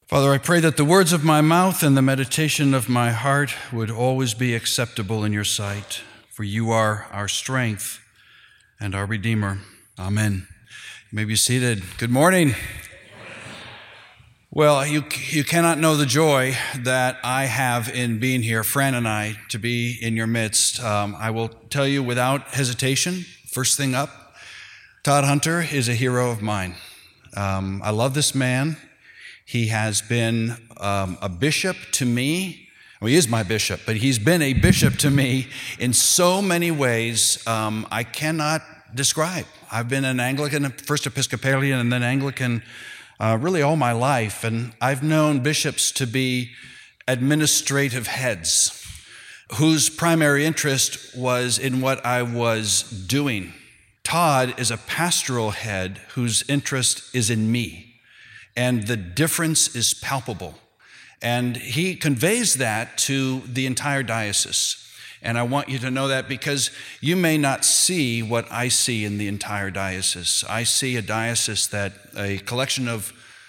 Father, I pray that the words of my mouth and the meditation of my heart would always be acceptable in your sight, for you are our strength and our Redeemer. Amen. You may be seated. Good morning. Well, you cannot know the joy that I have in being here, Fran and I, to be in your midst. I will tell you without hesitation, first thing up, Todd Hunter is a hero of mine. I love this man. He has been a bishop to me. Well, he is my bishop, but he's been a bishop to me in so many ways I cannot describe. I've been an Anglican, first Episcopalian, and then Anglican really all my life, and I've known bishops to be administrative heads whose primary interest was in what I was doing. Todd is a pastoral head whose interest is in me. And the difference is palpable. And he conveys that to the entire diocese. And I want you to know that because you may not see what I see in the entire diocese. I see a diocese that a collection of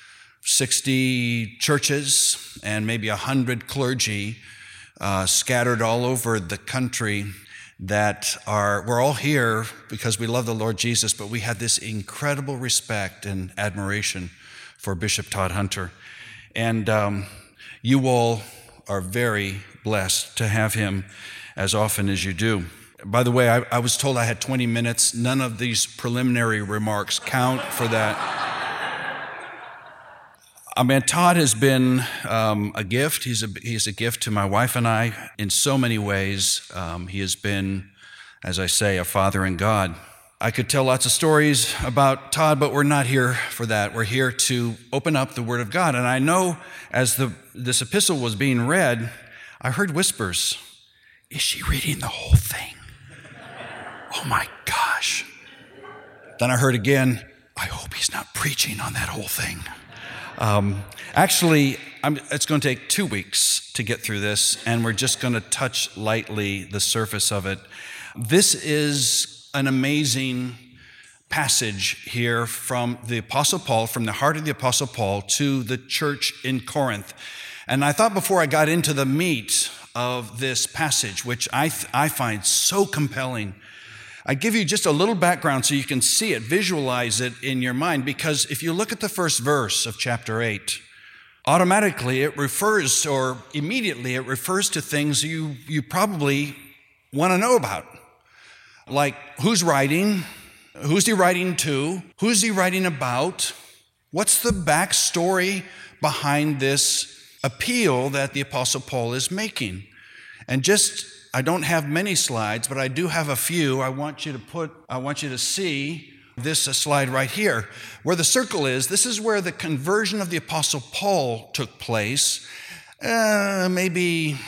60 churches and maybe 100 clergy scattered all over the country that we're all here because we love the Lord Jesus, but we have this incredible respect and admiration for Bishop Todd Hunter. And you all are very blessed to have him as often as you do. By the way, I was told I had 20 minutes. None of these preliminary remarks count for that. I mean, Todd has been a gift. He's a gift to my wife and I in so many ways. He has been, as I say, a father in God. I could tell lots of stories about Todd, but we're not here for that. We're here to open up the Word of God. And I know as this epistle was being read, I heard whispers. Is she reading the whole thing? Oh my gosh. Then I heard again, I hope he's not preaching on that whole thing. Actually, it's going to take 2 weeks to get through this, and we're just going to touch lightly the surface of it. This is an amazing passage here from the Apostle Paul, from the heart of the Apostle Paul to the church in Corinth. And I thought before I got into the meat of this passage, which I find so compelling, I'd give you just a little background so you can see it, visualize it in your mind, because if you look at the first verse of chapter 8, automatically it refers, or immediately it refers to things you probably want to know about. Like who's writing, who's he writing to, who's he writing about, what's the backstory behind this appeal that the Apostle Paul is making. And I don't have many slides, but I do have a few. I want you to see this slide right here. Where the circle is, this is where the conversion of the Apostle Paul took place. Maybe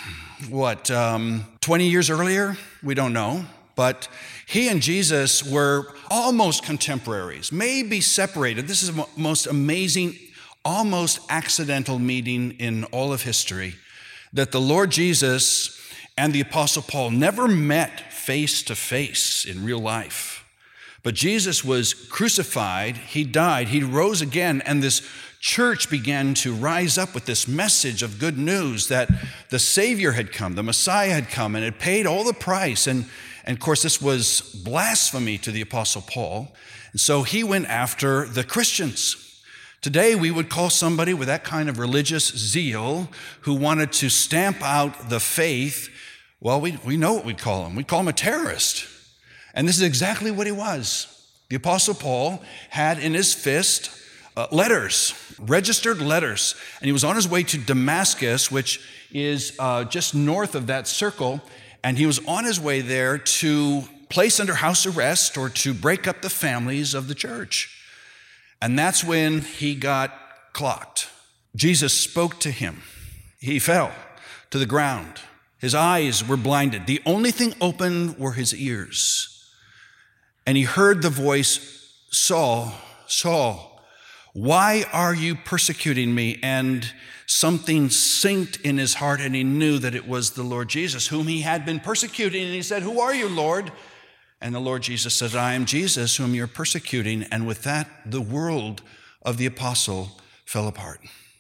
20 years earlier? We don't know. But he and Jesus were almost contemporaries, maybe separated. This is the most amazing, almost accidental meeting in all of history, that the Lord Jesus and the Apostle Paul never met face to face in real life. But Jesus was crucified, he died, he rose again, and this church began to rise up with this message of good news that the Savior had come, the Messiah had come, and had paid all the price. And of course, this was blasphemy to the Apostle Paul. And so he went after the Christians. Today, we would call somebody with that kind of religious zeal who wanted to stamp out the faith, well, we know what we'd call him. We'd call him a terrorist. And this is exactly what he was. The Apostle Paul had in his fist letters, registered letters. And he was on his way to Damascus, which is just north of that circle. And he was on his way there to place under house arrest or to break up the families of the church. And that's when he got clocked. Jesus spoke to him. He fell to the ground. His eyes were blinded. The only thing open were his ears. And he heard the voice, Saul, Saul, why are you persecuting me? And something sinked in his heart, and he knew that it was the Lord Jesus, whom he had been persecuting. And he said, who are you, Lord? And the Lord Jesus said, I am Jesus, whom you're persecuting. And with that, the world of the apostle fell apart.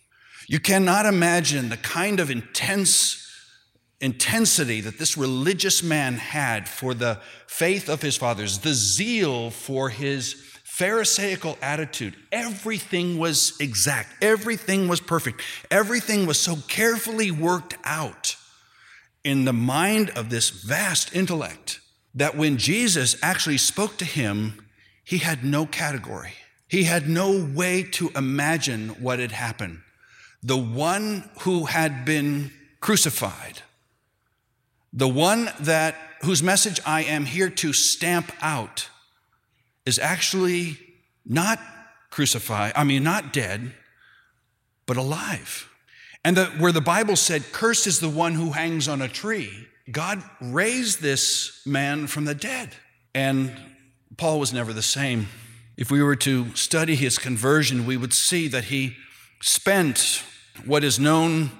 You cannot imagine the kind of intensity that this religious man had for the faith of his fathers, the zeal for his Pharisaical attitude. Everything was exact. Everything was perfect. Everything was so carefully worked out in the mind of this vast intellect that when Jesus actually spoke to him, he had no category. He had no way to imagine what had happened. The one who had been crucified, the one whose message I am here to stamp out, is actually not crucified, not dead, but alive. And where the Bible said, cursed is the one who hangs on a tree, God raised this man from the dead. And Paul was never the same. If we were to study his conversion, we would see that he spent what is known,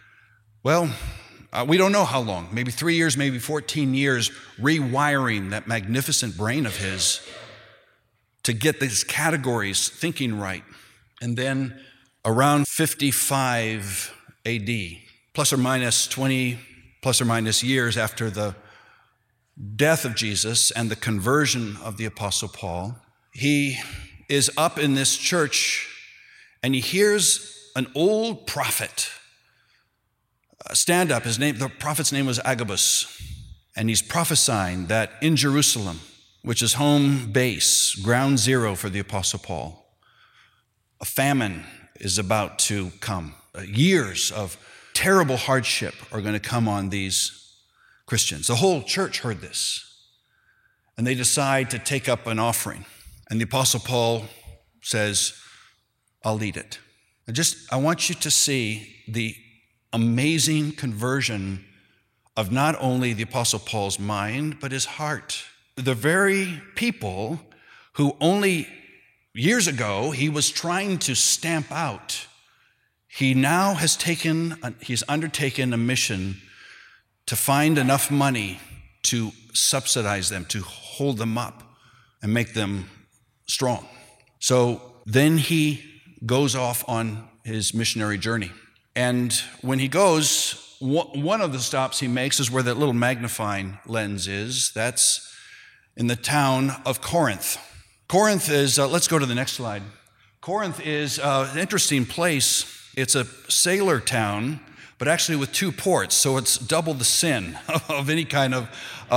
we don't know how long, maybe 3 years, maybe 14 years, rewiring that magnificent brain of his to get these categories thinking right. And then around 55 AD, plus or minus 20 plus or minus years after the death of Jesus and the conversion of the Apostle Paul, he is up in this church and he hears an old prophet stand up. The prophet's name was Agabus, and he's prophesying that in Jerusalem, which is home base, ground zero for the Apostle Paul, a famine is about to come. Years of terrible hardship are going to come on these Christians. The whole church heard this, and they decide to take up an offering. And the Apostle Paul says, I'll lead it. I want you to see the amazing conversion of not only the Apostle Paul's mind, but his heart. The very people who only years ago he was trying to stamp out, he now he's undertaken a mission to find enough money to subsidize them, to hold them up and make them strong. So then he goes off on his missionary journey. And when he goes, one of the stops he makes is where that little magnifying lens is. That's in the town of Corinth. Corinth is, let's go to the next slide. Corinth is an interesting place. It's a sailor town, but actually with 2 ports, so it's double the sin of any kind of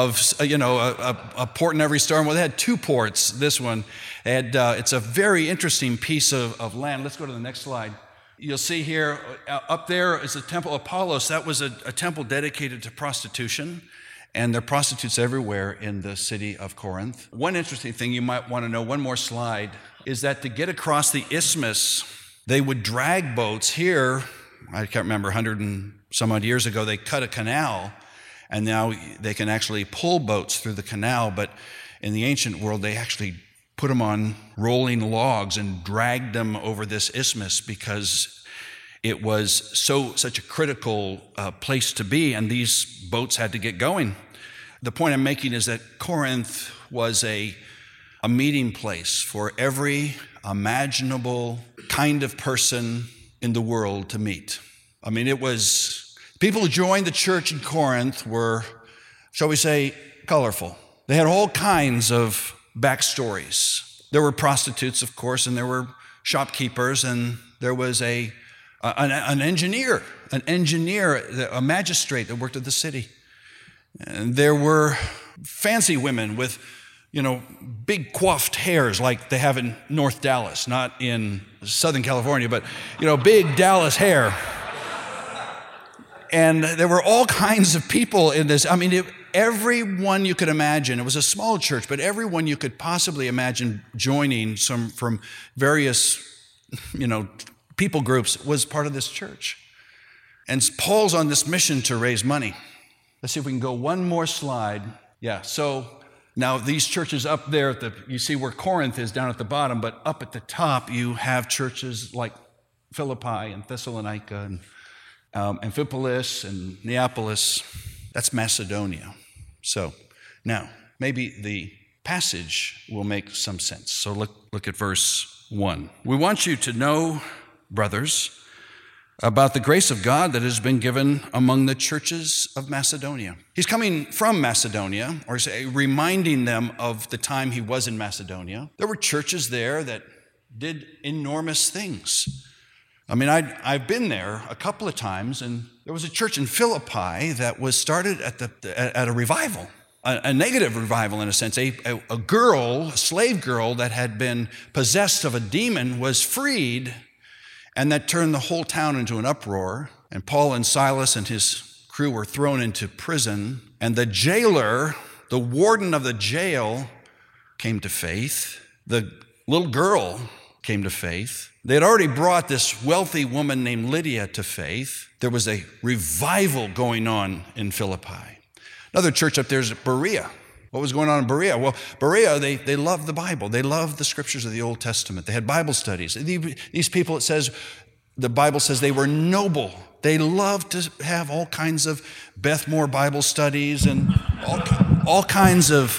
a port in every storm. Well, they had 2 ports, this one. It's a very interesting piece of land. Let's go to the next slide. You'll see here, up there is the Temple of Apollos. That was a temple dedicated to prostitution, and there are prostitutes everywhere in the city of Corinth. One interesting thing you might want to know, one more slide, is that to get across the isthmus, they would drag boats here. I can't remember, 100 and some odd years ago, they cut a canal, and now they can actually pull boats through the canal. But in the ancient world, they actually put them on rolling logs and dragged them over this isthmus because it was such a critical place to be, and these boats had to get going. The point I'm making is that Corinth was a meeting place for every imaginable kind of person in the world to meet. It was, people who joined the church in Corinth were, shall we say, colorful. They had all kinds of backstories. There were prostitutes, of course, and there were shopkeepers, and there was an engineer, a magistrate that worked at the city. And there were fancy women with, big coiffed hairs like they have in North Dallas, not in Southern California, but, big Dallas hair. And there were all kinds of people in this. Everyone you could imagine. It was a small church, but everyone you could possibly imagine joining from various, people groups was part of this church. And Paul's on this mission to raise money. Let's see if we can go one more slide. Yeah, so now these churches up there, you see where Corinth is down at the bottom, but up at the top you have churches like Philippi and Thessalonica and Amphipolis and Neapolis. That's Macedonia. So now maybe the passage will make some sense. So look at verse 1. We want you to know, brothers, about the grace of God that has been given among the churches of Macedonia. He's coming from Macedonia, or say, reminding them of the time he was in Macedonia. There were churches there that did enormous things. I mean, I've been there a couple of times, and there was a church in Philippi that was started at a revival, a negative revival in a sense. A slave girl that had been possessed of a demon was freed, and that turned the whole town into an uproar. And Paul and Silas and his crew were thrown into prison, and the jailer, the warden of the jail, came to faith. The little girl came to faith. They had already brought this wealthy woman named Lydia to faith. There was a revival going on in Philippi. Another church up there is Berea. What was going on in Berea? Well, Berea, they loved the Bible. They loved the scriptures of the Old Testament. They had Bible studies. These people, the Bible says they were noble. They loved to have all kinds of Beth Moore Bible studies and all kinds of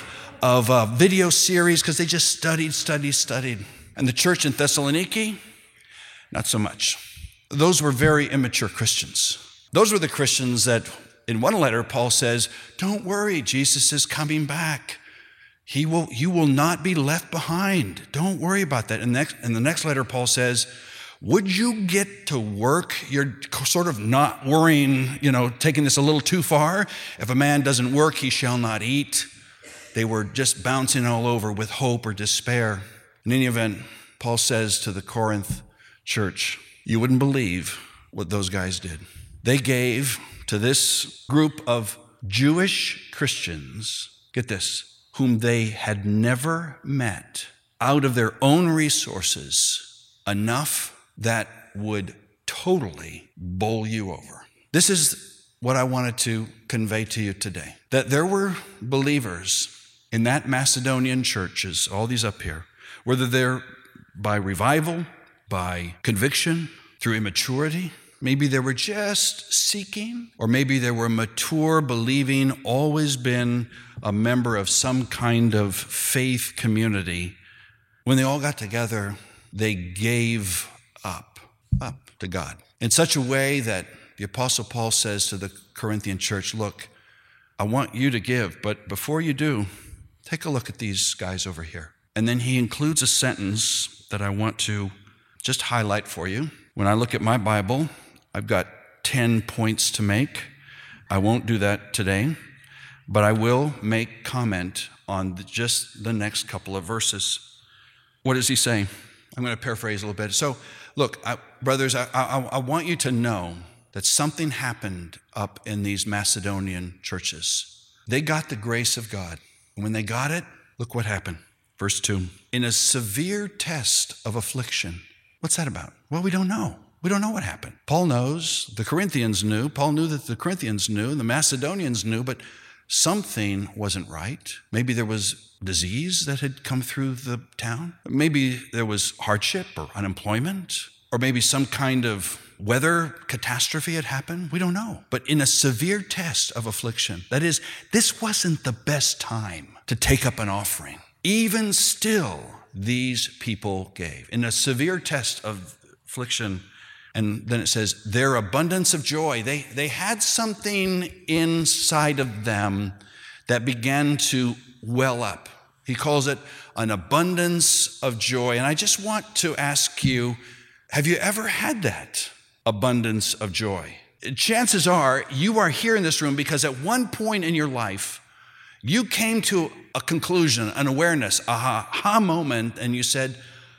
video series because they just studied. And the church in Thessaloniki, not so much. Those were very immature Christians. Those were the Christians that, in one letter, Paul says, don't worry, Jesus is coming back. You will not be left behind. Don't worry about that. And in the next letter, Paul says, would you get to work? You're sort of not worrying, taking this a little too far. If a man doesn't work, he shall not eat. They were just bouncing all over with hope or despair. In any event, Paul says to the Corinth church, you wouldn't believe what those guys did. They gave to this group of Jewish Christians, get this, whom they had never met, out of their own resources, enough that would totally bowl you over. This is what I wanted to convey to you today, that there were believers in that Macedonian churches, all these up here, whether they're by revival, by conviction, through immaturity, maybe they were just seeking, or maybe they were mature, believing, always been a member of some kind of faith community. When they all got together, they gave up to God in such a way that the Apostle Paul says to the Corinthian church, look, I want you to give, but before you do, take a look at these guys over here. And then he includes a sentence that I want to just highlight for you. When I look at my Bible, I've got 10 points to make. I won't do that today, but I will make comment on just the next couple of verses. What does he say? I'm going to paraphrase a little bit. So, look, brothers, I want you to know that something happened up in these Macedonian churches. They got the grace of God. And when they got it, look what happened. Verse 2, in a severe test of affliction. What's that about? Well, we don't know. We don't know what happened. Paul knows, the Corinthians knew, Paul knew that the Corinthians knew, the Macedonians knew, but something wasn't right. Maybe there was disease that had come through the town. Maybe there was hardship or unemployment, or maybe some kind of weather catastrophe had happened. We don't know. But in a severe test of affliction, that is, this wasn't the best time to take up an offering. Even still, these people gave. In a severe test of affliction, and then it says, their abundance of joy. They had something inside of them that began to well up. He calls it an abundance of joy. And I just want to ask you, have you ever had that abundance of joy? Chances are you are here in this room because at one point in your life, you came to a conclusion, an awareness, aha moment, and you said,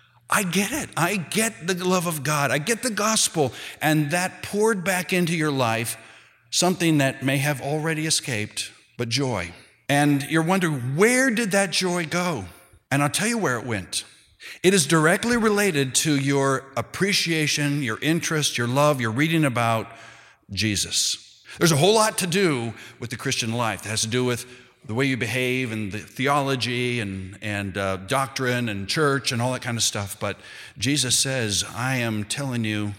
I get it. I get the love of God. I get the gospel. And that poured back into your life something that may have already escaped, but joy. And you're wondering, where did that joy go? And I'll tell you where it went. It is directly related to your appreciation, your interest, your love, your reading about Jesus. There's a whole lot to do with the Christian life. It has to do with the way you behave and the theology and doctrine and church and all that kind of stuff. But Jesus says, I'm telling you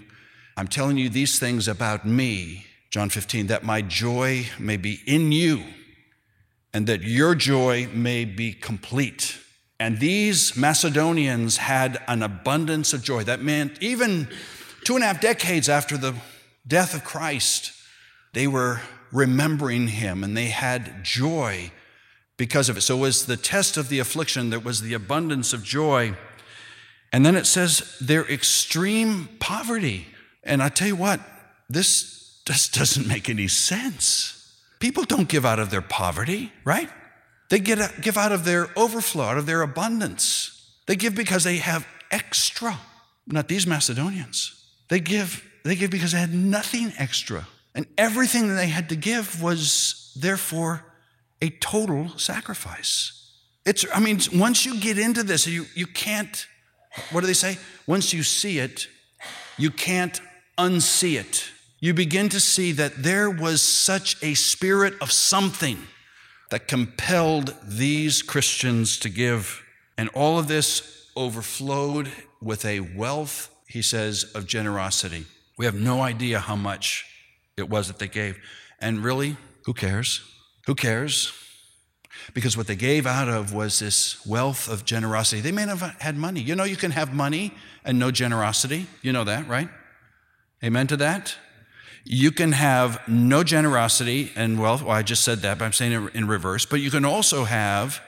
these things about me, John 15, that my joy may be in you and that your joy may be complete. And these Macedonians had an abundance of joy. That meant even 2.5 decades after the death of Christ, they were remembering him and they had joy because of it. So it was the test of the affliction that was the abundance of joy. And then it says their extreme poverty. And I tell you what, this just doesn't make any sense. People don't give out of their poverty, right? They give out of their overflow, out of their abundance. They give because they have extra. Not these Macedonians. They give because they had nothing extra. And everything that they had to give was therefore a total sacrifice. Once you get into this, you can't, what do they say? Once you see it, you can't unsee it. You begin to see that there was such a spirit of something that compelled these Christians to give. And all of this overflowed with a wealth, he says, of generosity. We have no idea how much it was that they gave. And really, who cares? Who cares? Because what they gave out of was this wealth of generosity. They may not have had money. You know, you can have money and no generosity. You know that, right? Amen to that? You can have no generosity and wealth. Well, I just said that, but I'm saying it in reverse. But you can also have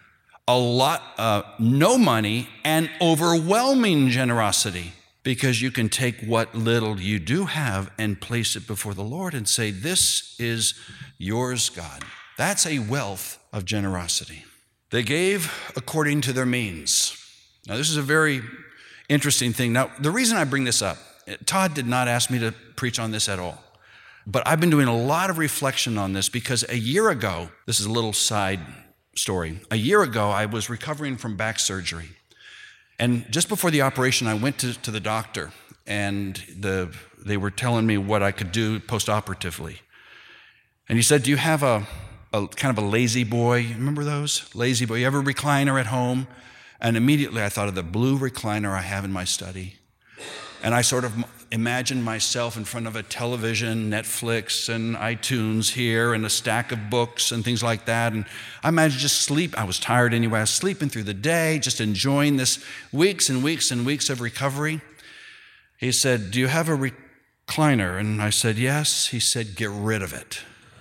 no money and overwhelming generosity, because you can take what little you do have and place it before the Lord and say, this is yours, God. That's a wealth of generosity. They gave according to their means. Now, this is a very interesting thing. Now, the reason I bring this up, Todd did not ask me to preach on this at all, but I've been doing a lot of reflection on this because a year ago, this is a little side story. A year ago, I was recovering from back surgery. And just before the operation, I went to the doctor, and they were telling me what I could do post-operatively. And he said, do you have a kind of a lazy boy? You remember those? Lazy boy. You have a recliner at home? And immediately I thought of the blue recliner I have in my study. And I sort of imagined myself in front of a television, Netflix and iTunes here, and a stack of books and things like that. And I imagined just sleep. I was tired anyway. I was sleeping through the day, just enjoying this weeks and weeks and weeks of recovery. He said, do you have a recliner? And I said, yes. He said, get rid of it.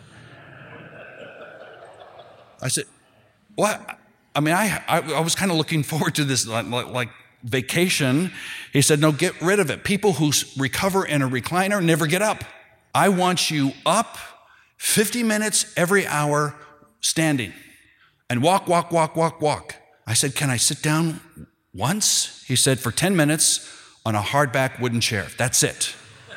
I said, what? I mean, I was kind of looking forward to this like vacation. He said, no, get rid of it. People who recover in a recliner never get up. I want you up 50 minutes every hour standing and walk. I said, can I sit down once? He said, for 10 minutes on a hardback wooden chair. That's it.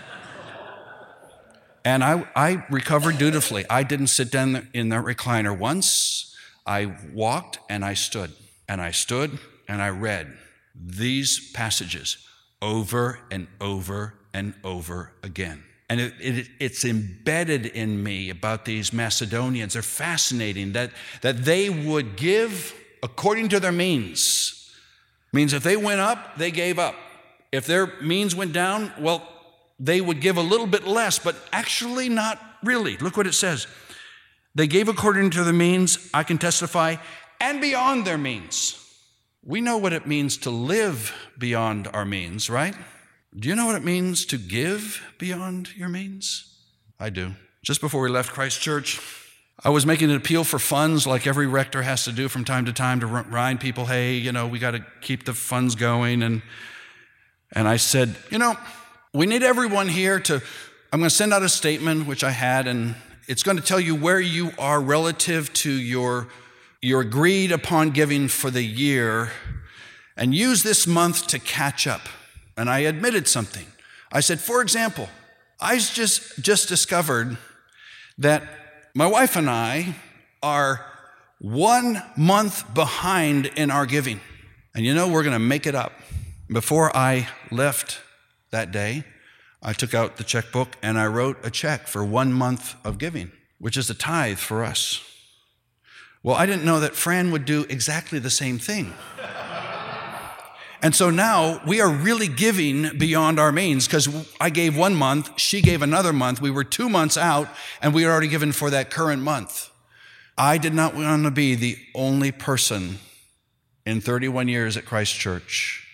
And I recovered dutifully. I didn't sit down in the recliner once. I walked and I stood and I read these passages over and over and over again. And it's embedded in me about these Macedonians. They're fascinating that they would give according to their means. Means if they went up, they gave up. If their means went down, well, they would give a little bit less, but actually not really. Look what it says. They gave according to their means, I can testify, and beyond their means. We know what it means to live beyond our means, right? Do you know what it means to give beyond your means? I do. Just before we left Christ Church, I was making an appeal for funds like every rector has to do from time to time to remind people, hey, we got to keep the funds going. And I said, we need everyone here I'm going to send out a statement, which I had, and it's going to tell you where you are relative to your agreed upon giving for the year, and use this month to catch up. And I admitted something. I said, for example, I just discovered that my wife and I are 1 month behind in our giving. And we're going to make it up. Before I left that day, I took out the checkbook and I wrote a check for 1 month of giving, which is a tithe for us. Well, I didn't know that Fran would do exactly the same thing. And so now we are really giving beyond our means, because I gave 1 month, she gave another month. We were 2 months out and we had already given for that current month. I did not want to be the only person in 31 years at Christ Church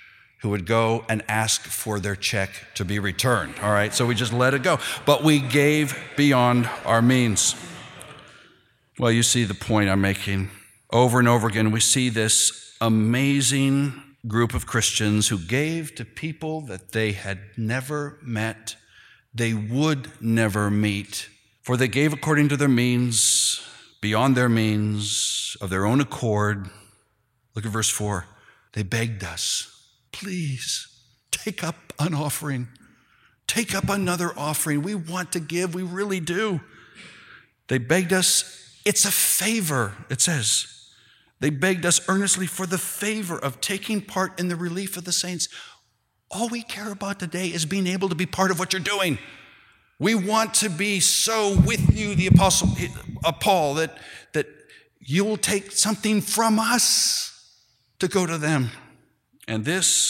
who would go and ask for their check to be returned, all right? So we just let it go. But we gave beyond our means. Well, you see the point I'm making. Over and over again, we see this amazing group of Christians who gave to people that they had never met, they would never meet, for they gave according to their means, beyond their means, of their own accord. Look at verse 4. They begged us, please, take up an offering. Take up another offering. We want to give. We really do. They begged us. It's a favor, it says. They begged us earnestly for the favor of taking part in the relief of the saints. All we care about today is being able to be part of what you're doing. We want to be so with you, the Apostle Paul, that you'll take something from us to go to them. And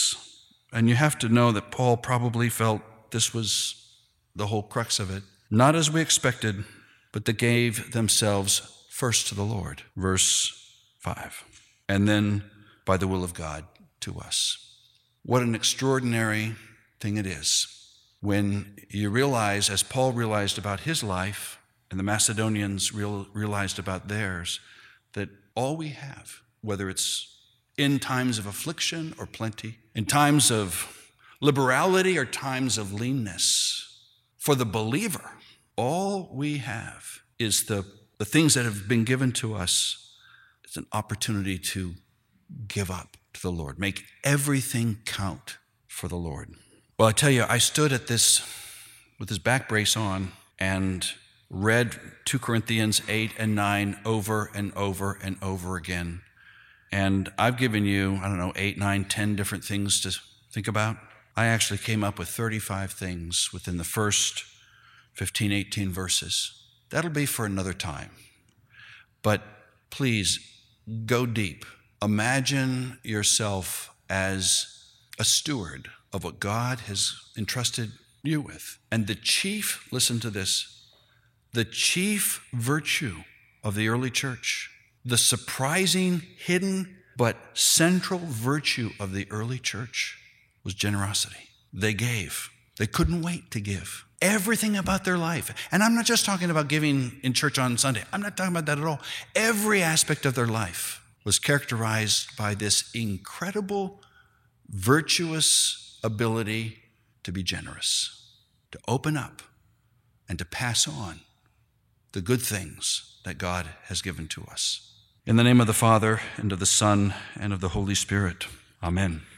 you have to know that Paul probably felt this was the whole crux of it. Not as we expected, but they gave themselves first to the Lord. Verse 5. And then by the will of God to us. What an extraordinary thing it is when you realize, as Paul realized about his life, and the Macedonians realized about theirs, that all we have, whether it's in times of affliction or plenty, in times of liberality or times of leanness, for the believer, all we have is the things that have been given to us. It's an opportunity to give up to the Lord, make everything count for the Lord. Well, I tell you, I stood at this with this back brace on and read 2 Corinthians 8 and 9 over and over and over again. And I've given you, 8, 9, 10 different things to think about. I actually came up with 35 things within the first 15, 18 verses. That'll be for another time. But please, go deep. Imagine yourself as a steward of what God has entrusted you with. And listen to this, the chief virtue of the early church, the surprising, hidden, but central virtue of the early church was generosity. They gave. They couldn't wait to give. Everything about their life. And I'm not just talking about giving in church on Sunday. I'm not talking about that at all. Every aspect of their life was characterized by this incredible, virtuous ability to be generous, to open up, and to pass on the good things that God has given to us. In the name of the Father, and of the Son, and of the Holy Spirit. Amen.